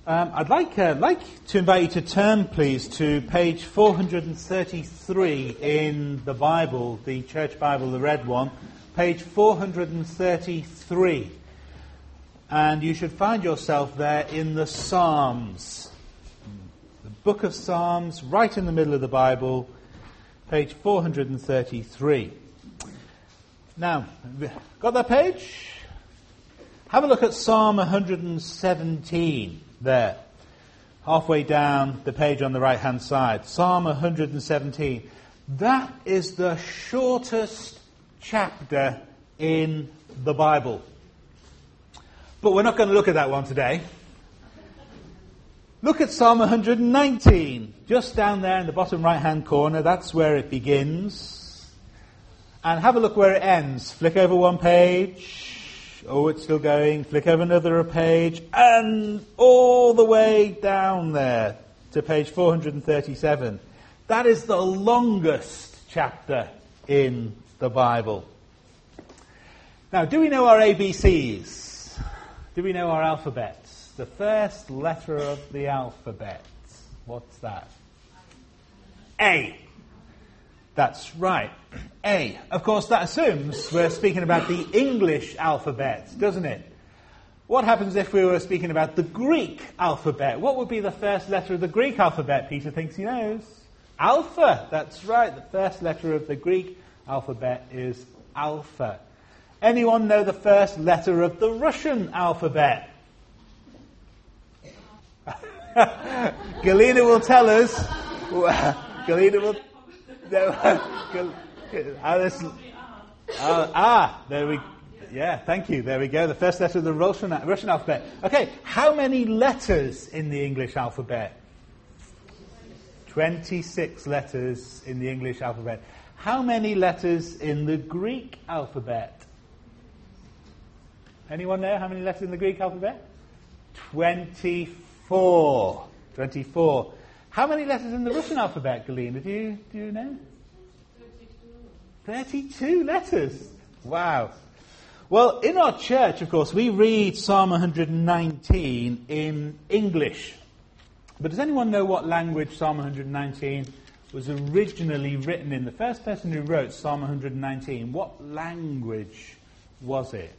I'd like to invite you to turn, please, to page 433 in the Bible, the Church Bible, the red one, page 433. And you should find yourself there in the Psalms. The book of Psalms, right in the middle of the Bible, page 433. Now, got that page? Have a look at Psalm 117 there, halfway down the page on the right-hand side. Psalm 117. That is the shortest chapter in the Bible. But we're not going to look at that one today. Look at Psalm 119, just down there in the bottom right-hand corner. That's where it begins. And have a look where it ends. Flick over one page. Oh, it's still going. Flick over another page. And all the way down there to page 437. That is the longest chapter in the Bible. Now, do we know our ABCs? Do we know our alphabets? The first letter of the alphabet. What's that? A. That's right. A. Of course, that assumes we're speaking about the English alphabet, doesn't it? What happens if we were speaking about the Greek alphabet? What would be the first letter of the Greek alphabet? Peter thinks he knows. Alpha. That's right. The first letter of the Greek alphabet is alpha. Anyone know the first letter of the Russian alphabet? Galina will tell us. Galina will... there we... Yeah, thank you. There we go. The first letter of the Russian alphabet. Okay, how many letters in the English alphabet? 26 letters in the English alphabet. How many letters in the Greek alphabet? Anyone know how many letters in the Greek alphabet? 24. 24. How many letters in the Russian alphabet, Galina? Do you know? 32 letters. Wow. Well, in our church, of course, we read Psalm 119 in English. But does anyone know what language Psalm 119 was originally written in? The first person who wrote Psalm 119, what language was it?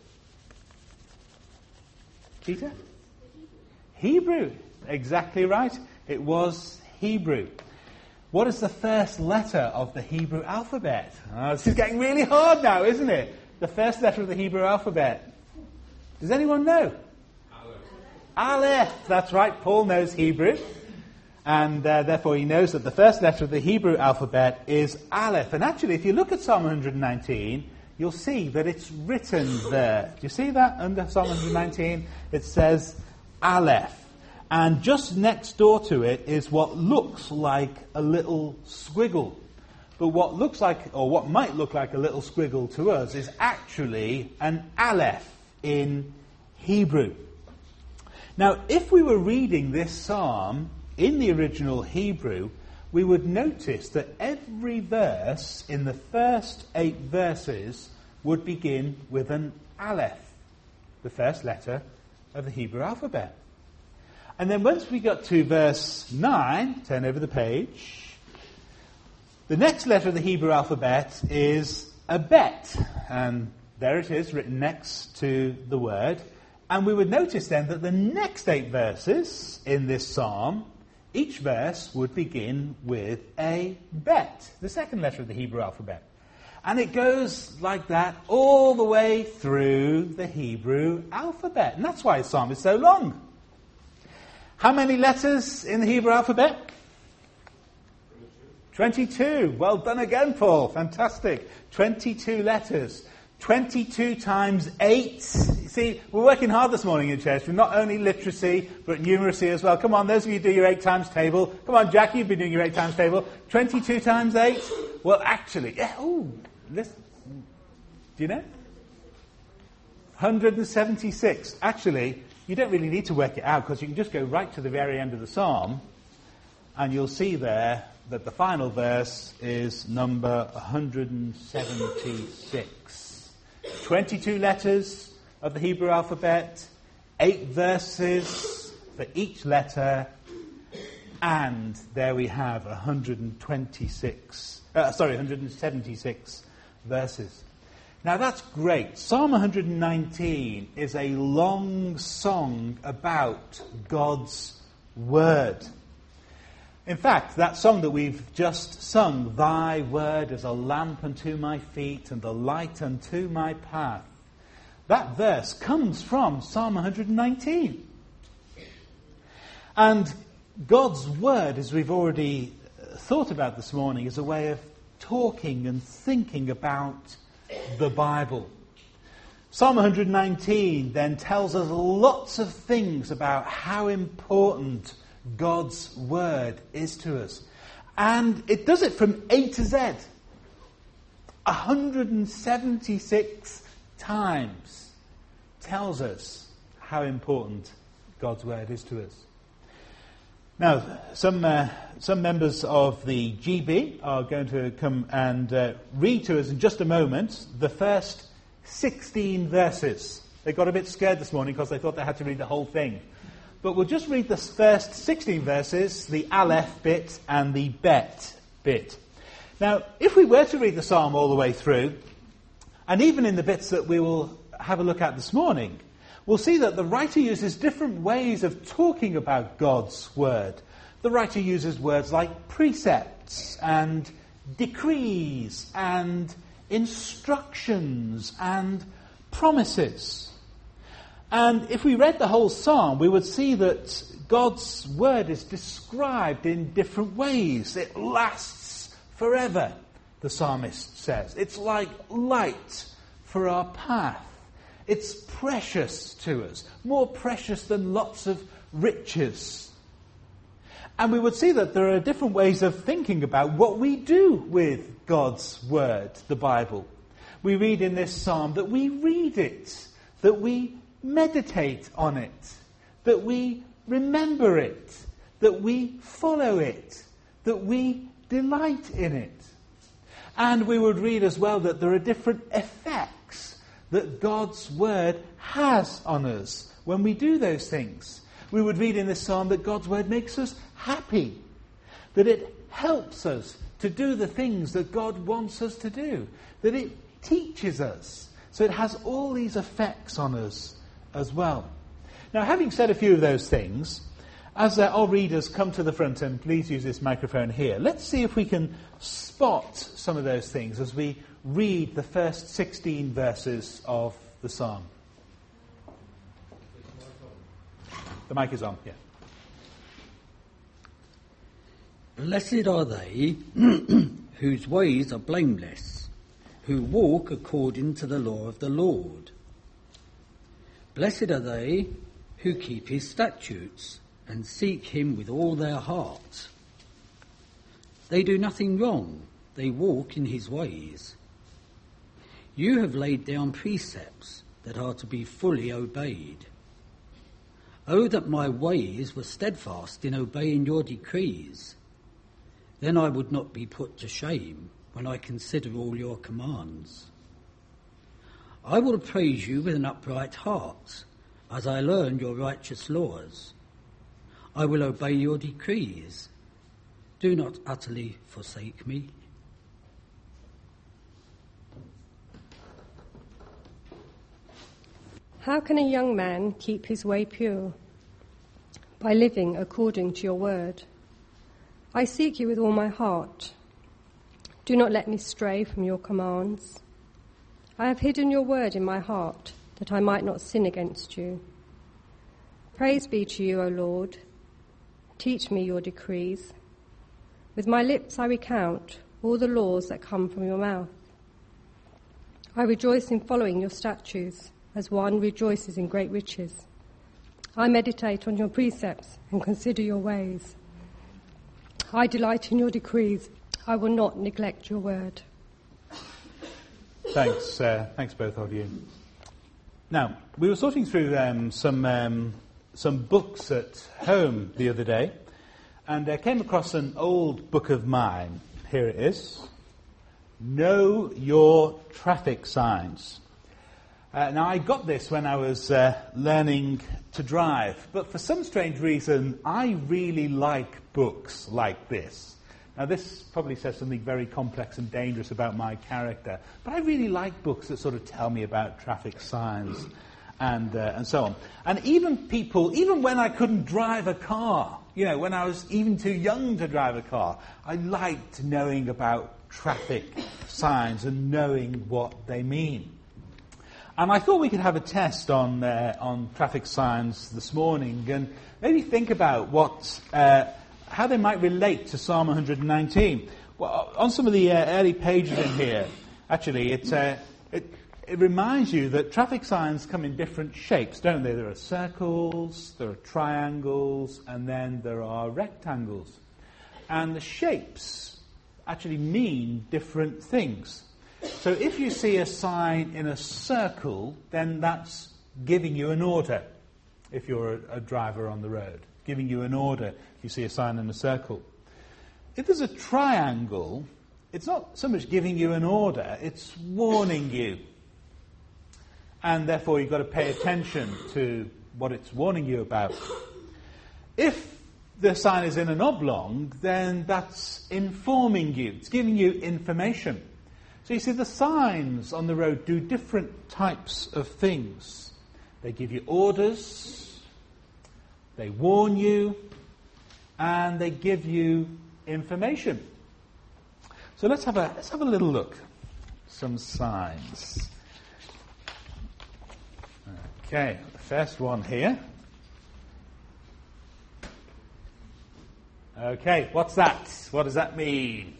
Peter? Hebrew. Exactly right. It was Hebrew. What is the first letter of the Hebrew alphabet? This is getting really hard now, isn't it? The first letter of the Hebrew alphabet. Does anyone know? Aleph. That's right. Paul knows Hebrew. And therefore he knows that the first letter of the Hebrew alphabet is Aleph. And actually, if you look at Psalm 119, you'll see that it's written there. Do you see that under Psalm 119? It says Aleph. And just next door to it is what looks like a little squiggle. But what looks like, or what might look like a little squiggle to us, is actually an Aleph in Hebrew. Now, if we were reading this psalm in the original Hebrew, we would notice that every verse in the first 8 verses would begin with an Aleph, the first letter of the Hebrew alphabet. And then once we got to verse 9, turn over the page, the next letter of the Hebrew alphabet is a bet. And there it is, written next to the word. And we would notice then that the next 8 verses in this psalm, each verse would begin with a bet, the second letter of the Hebrew alphabet. And it goes like that all the way through the Hebrew alphabet. And that's why the psalm is so long. How many letters in the Hebrew alphabet? 22. Well done again, Paul. Fantastic. 22 letters. 22 times 8. You see, we're working hard this morning in church for not only literacy, but numeracy as well. Come on, those of you who do your 8 times table. Come on, Jack, you've been doing your 8 times table. 22 times 8? Well, actually, yeah, listen. Do you know? 176. Actually, you don't really need to work it out because you can just go right to the very end of the psalm and you'll see there that the final verse is number 176. 22 letters of the Hebrew alphabet, 8 verses, for each letter, and there we have 176 verses. Now that's great. Psalm 119 is a long song about God's Word. In fact, that song that we've just sung, "Thy word is a lamp unto my feet and a light unto my path," that verse comes from Psalm 119. And God's Word, as we've already thought about this morning, is a way of talking and thinking about the Bible. Psalm 119 then tells us lots of things about how important God's Word is to us. And it does it from A to Z. 176 times tells us how important God's Word is to us. Now, some members of the GB are going to come and read to us in just a moment the first 16 verses. They got a bit scared this morning because they thought they had to read the whole thing. But we'll just read the first 16 verses, the Aleph bit and the Bet bit. Now, if we were to read the psalm all the way through, and even in the bits that we will have a look at this morning, we'll see that the writer uses different ways of talking about God's Word. The writer uses words like precepts and decrees and instructions and promises. And if we read the whole psalm, we would see that God's Word is described in different ways. It lasts forever, the psalmist says. It's like light for our path. It's precious to us, more precious than lots of riches. And we would see that there are different ways of thinking about what we do with God's Word, the Bible. We read in this psalm that we read it, that we meditate on it, that we remember it, that we follow it, that we delight in it. And we would read as well that there are different effects that God's Word has on us when we do those things. We would read in this psalm that God's Word makes us happy, that it helps us to do the things that God wants us to do, that it teaches us. So it has all these effects on us as well. Now, having said a few of those things, as our readers come to the front, and please use this microphone here, let's see if we can spot some of those things as we read the first 16 verses of the psalm. The mic is on, yeah. Blessed are they whose ways are blameless, who walk according to the law of the Lord. Blessed are they who keep his statutes and seek him with all their heart. They do nothing wrong, they walk in his ways. You have laid down precepts that are to be fully obeyed. Oh, that my ways were steadfast in obeying your decrees. Then I would not be put to shame when I consider all your commands. I will praise you with an upright heart as I learn your righteous laws. I will obey your decrees. Do not utterly forsake me. How can a young man keep his way pure? By living according to your word. I seek you with all my heart. Do not let me stray from your commands. I have hidden your word in my heart, that I might not sin against you. Praise be to you, O Lord. Teach me your decrees. With my lips I recount all the laws that come from your mouth. I rejoice in following your statutes, as one rejoices in great riches. I meditate on your precepts and consider your ways. I delight in your decrees. I will not neglect your word. Thanks both of you. Now, we were sorting through some books at home the other day, and I came across an old book of mine. Here it is. Know Your Traffic Signs. Now, I got this when I was learning to drive, but for some strange reason, I really like books like this. Now, this probably says something very complex and dangerous about my character, but I really like books that sort of tell me about traffic signs and so on. And even when I couldn't drive a car, when I was even too young to drive a car, I liked knowing about traffic signs and knowing what they mean. And I thought we could have a test on traffic signs this morning and maybe think about how they might relate to Psalm 119. Well, on some of the early pages in here, actually, it reminds you that traffic signs come in different shapes, don't they? There are circles, there are triangles, and then there are rectangles. And the shapes actually mean different things. So if you see a sign in a circle, then that's giving you an order, if you're a driver on the road. Giving you an order if you see a sign in a circle. If there's a triangle, it's not so much giving you an order, it's warning you. And therefore you've got to pay attention to what it's warning you about. If the sign is in an oblong, then that's informing you. It's giving you information. So you see, the signs on the road do different types of things. They give you orders, they warn you, and they give you information. So let's have a little look. Some signs. Okay, the first one here. Okay, what's that? What does that mean?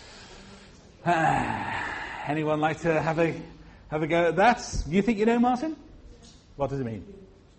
Anyone like to have a go at that? You think you know, Martin? What does it mean?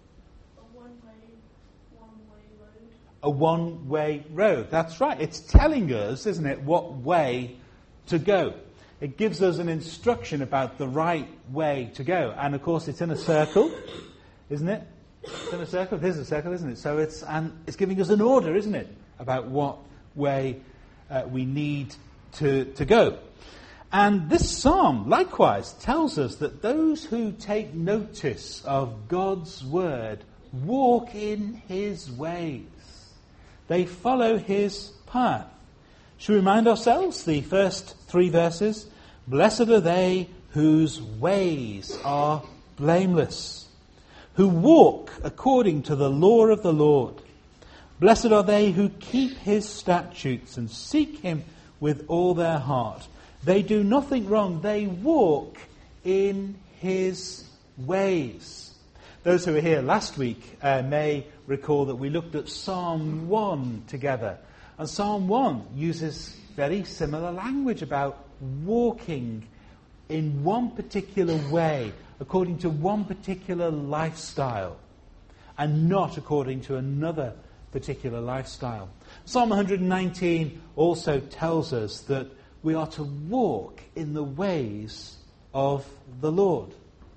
A one-way road. That's right. It's telling us, isn't it, what way to go. It gives us an instruction about the right way to go. And of course, it's in a circle, isn't it? It's in a circle. There's a circle, isn't it? So it's giving us an order, isn't it, about what way we need to go. And this psalm, likewise, tells us that those who take notice of God's word walk in his ways. They follow his path. Should we remind ourselves, the first 3 verses? Blessed are they whose ways are blameless, who walk according to the law of the Lord. Blessed are they who keep his statutes and seek him with all their heart. They do nothing wrong. They walk in his ways. Those who were here last week may recall that we looked at Psalm 1 together. And Psalm 1 uses very similar language about walking in one particular way, according to one particular lifestyle, and not according to another particular lifestyle. Psalm 119 also tells us that we are to walk in the ways of the Lord.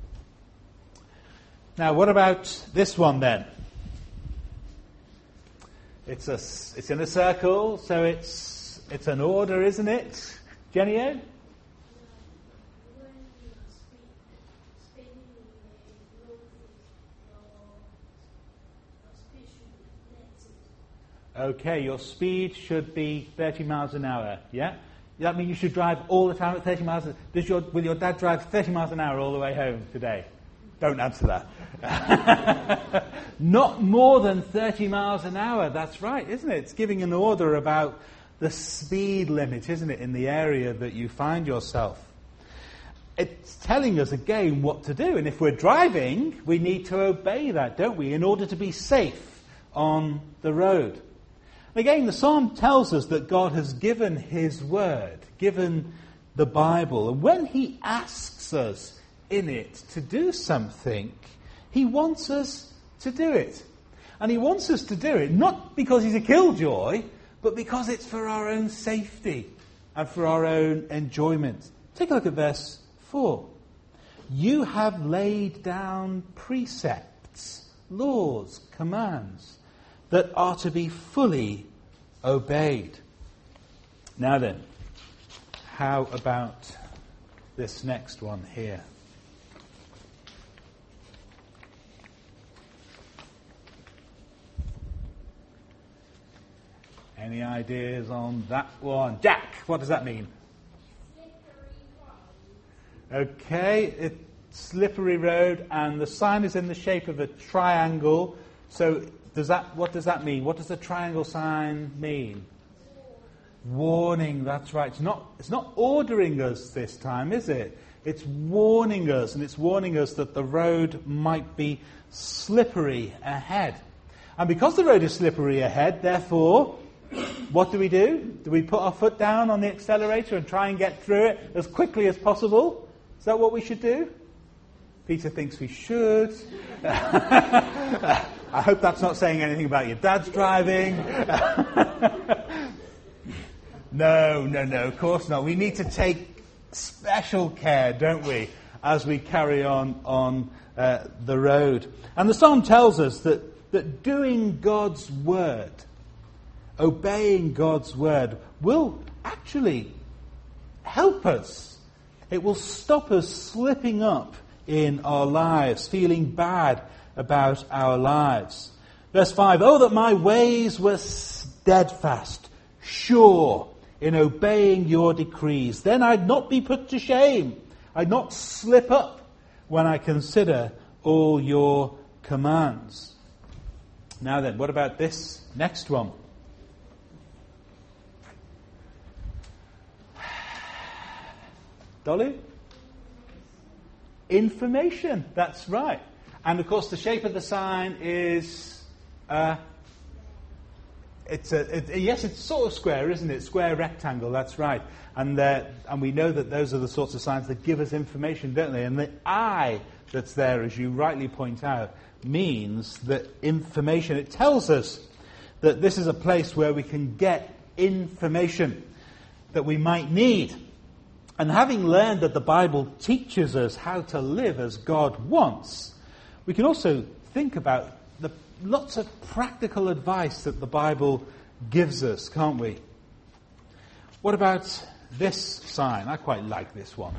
Now, what about this one then? It's in a circle, so it's an order, isn't it? Jenny-O? Okay, your speed should be 30 miles an hour, yeah? Does that mean you should drive all the time at 30 miles an hour? Will your dad drive 30 miles an hour all the way home today? Don't answer that. Not more than 30 miles an hour, that's right, isn't it? It's giving an order about the speed limit, isn't it, in the area that you find yourself. It's telling us again what to do, and if we're driving, we need to obey that, don't we, in order to be safe on the road. Again, the psalm tells us that God has given his word, given the Bible, and when he asks us in it to do something, he wants us to do it. And he wants us to do it not because he's a killjoy, but because it's for our own safety and for our own enjoyment. Take a look at verse 4. You have laid down precepts, laws, commands that are to be fully obeyed. Now then, how about this next one here? Any ideas on that one? Jack, what does that mean? Okay, it's slippery road, and the sign is in the shape of a triangle. So what does that mean? What does the triangle sign mean? Warning, that's right. It's not ordering us this time, is it? It's warning us, and it's warning us that the road might be slippery ahead. And because the road is slippery ahead, therefore, what do? Do we put our foot down on the accelerator and try and get through it as quickly as possible? Is that what we should do? Peter thinks we should. I hope that's not saying anything about your dad's driving. No, of course not. We need to take special care, don't we, as we carry on the road. And the psalm tells us that doing God's word, obeying God's word, will actually help us. It will stop us slipping up in our lives, feeling bad about our lives. Verse 5, oh, that my ways were steadfast, sure, in obeying your decrees. Then I'd not be put to shame. I'd not slip up when I consider all your commands. Now then, what about this next one? Dolly? Information, that's right. And of course the shape of the sign is it's sort of square, isn't it? Square rectangle, that's right. And we know that those are the sorts of signs that give us information, don't they? And the eye that's there, as you rightly point out, means that information. It tells us that this is a place where we can get information that we might need. And having learned that the Bible teaches us how to live as God wants, we can also think about the lots of practical advice that the Bible gives us, can't we? What about this sign? I quite like this one.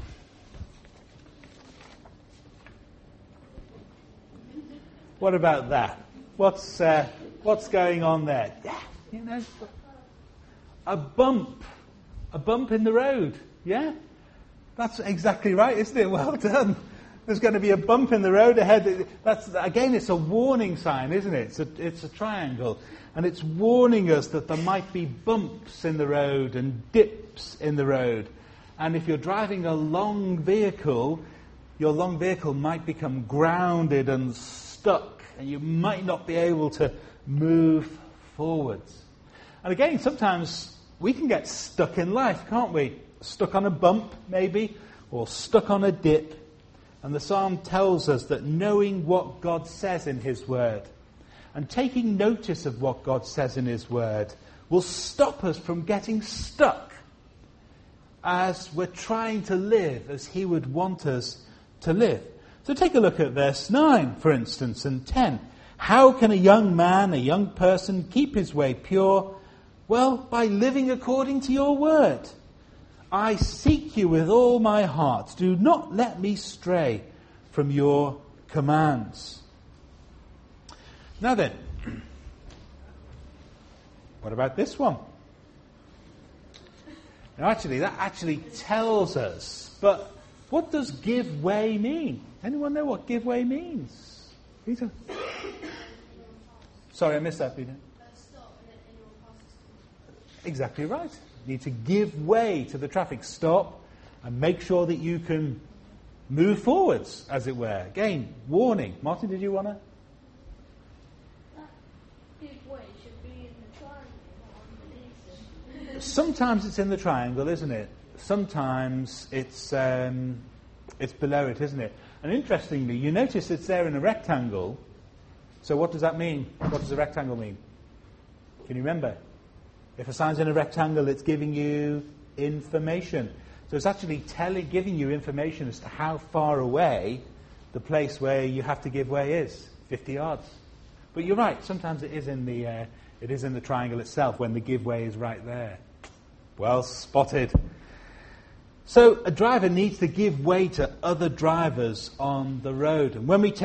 What about that? What's going on there? Yeah, a bump in the road. Yeah, that's exactly right, isn't it? Well done. There's going to be a bump in the road ahead. It's a warning sign, isn't it? It's a triangle. And it's warning us that there might be bumps in the road and dips in the road. And if you're driving a long vehicle, your long vehicle might become grounded and stuck, and you might not be able to move forwards. And again, sometimes we can get stuck in life, can't we? Stuck on a bump, maybe, or stuck on a dip. And the psalm tells us that knowing what God says in his word and taking notice of what God says in his word will stop us from getting stuck as we're trying to live as he would want us to live. So take a look at verse 9, for instance, and 10. How can a young man, a young person, keep his way pure? Well, by living according to your word. I seek you with all my heart. Do not let me stray from your commands. Now then, what about this one? Now that actually tells us, but what does give way mean? Anyone know what give way means? Peter? Sorry, I missed that, Peter. Exactly right. You need to give way to the traffic. Stop and make sure that you can move forwards, as it were. Again, warning. Martin, did you want to? That give way should be in the triangle. Sometimes it's in the triangle, isn't it? Sometimes it's below it, isn't it? And interestingly, you notice it's there in a rectangle. So what does that mean? What does a rectangle mean? Can you remember? If a sign's in a rectangle, it's giving you information. So it's actually giving you information as to how far away the place where you have to give way is. 50 yards. But you're right. Sometimes it is in the triangle itself when the give way is right there. Well spotted. So a driver needs to give way to other drivers on the road. And when we take notice of God's word in our lives, that's like giving way to him.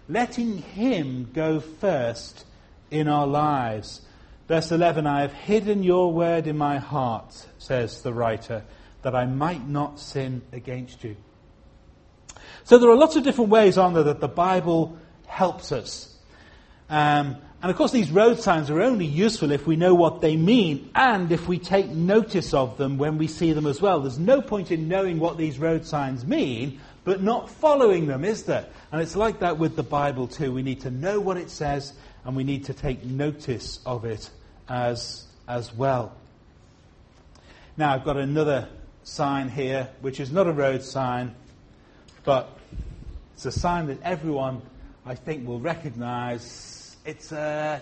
letting him go first in our lives. Verse 11, I have hidden your word in my heart, says the writer, that I might not sin against you. So there are lots of different ways, aren't there, that the Bible helps us. And of course these road signs are only useful if we know what they mean and if we take notice of them when we see them as well. There's no point in knowing what these road signs mean but not following them, is there? And it's like that with the Bible too. We need to know what it says and we need to take notice of it as well. Now I've got another sign here which is not a road sign, but it's a sign that everyone, I think, will recognise. It's a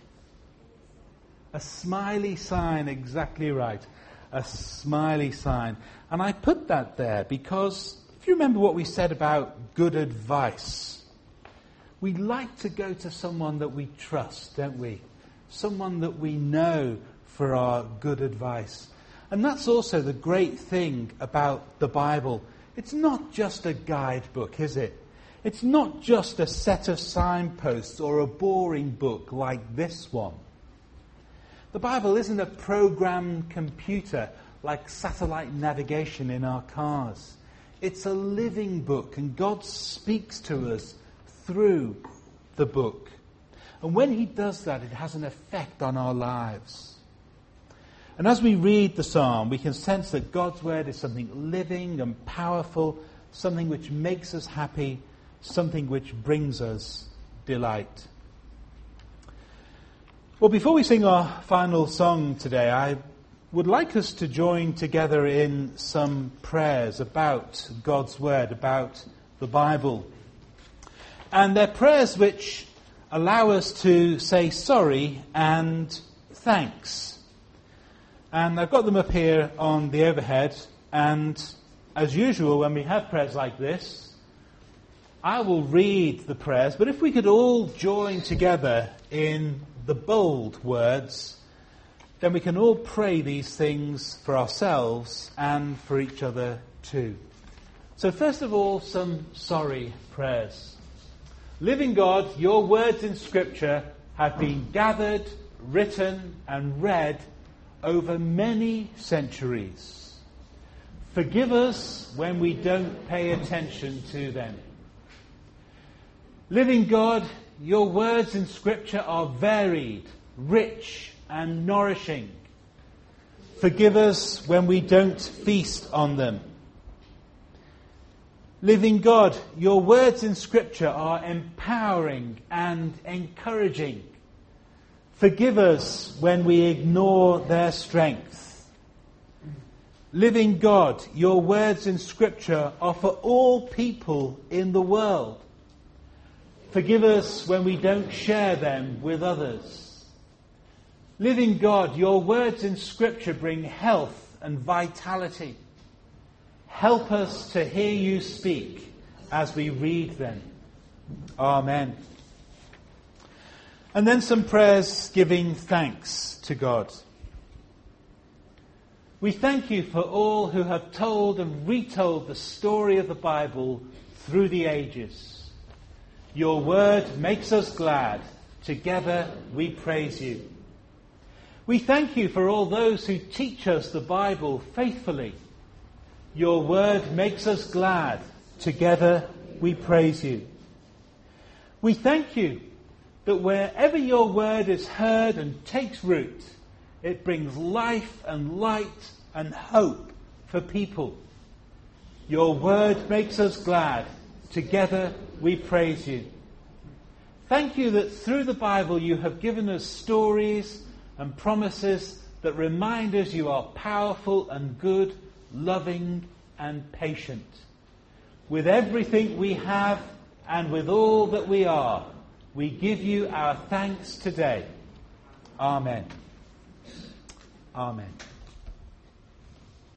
smiley sign, exactly right. A smiley sign. And I put that there because if you remember what we said about good advice, we like to go to someone that we trust, don't we? Someone that we know for our good advice. And that's also the great thing about the Bible. It's not just a guidebook, is it? It's not just a set of signposts or a boring book like this one. The Bible isn't a programmed computer like satellite navigation in our cars. It's a living book, and God speaks to us through the book. And when he does that, it has an effect on our lives. And as we read the psalm, we can sense that God's word is something living and powerful, something which makes us happy, something which brings us delight. Well, before we sing our final song today, I would like us to join together in some prayers about God's word, about the Bible. And they're prayers which allow us to say sorry and thanks. And I've got them up here on the overhead. And as usual, when we have prayers like this, I will read the prayers, but if we could all join together in the bold words, then we can all pray these things for ourselves and for each other too. So first of all, some sorry prayers. Living God, your words in Scripture have been gathered, written and read over many centuries. Forgive us when we don't pay attention to them. Living God, your words in Scripture are varied, rich and nourishing. Forgive us when we don't feast on them. Living God, your words in Scripture are empowering and encouraging. Forgive us when we ignore their strength. Living God, your words in Scripture are for all people in the world. Forgive us when we don't share them with others. Living God, your words in Scripture bring health and vitality. Help us to hear you speak as we read them. Amen. And then some prayers giving thanks to God. We thank you for all who have told and retold the story of the Bible through the ages. Your word makes us glad. Together we praise you. We thank you for all those who teach us the Bible faithfully. Your word makes us glad. Together we praise you. We thank you that wherever your word is heard and takes root, it brings life and light and hope for people. Your word makes us glad. Together we praise you. Thank you that through the Bible you have given us stories and promises that remind us you are powerful and good, loving and patient. With everything we have and with all that we are, we give you our thanks today. Amen. Amen.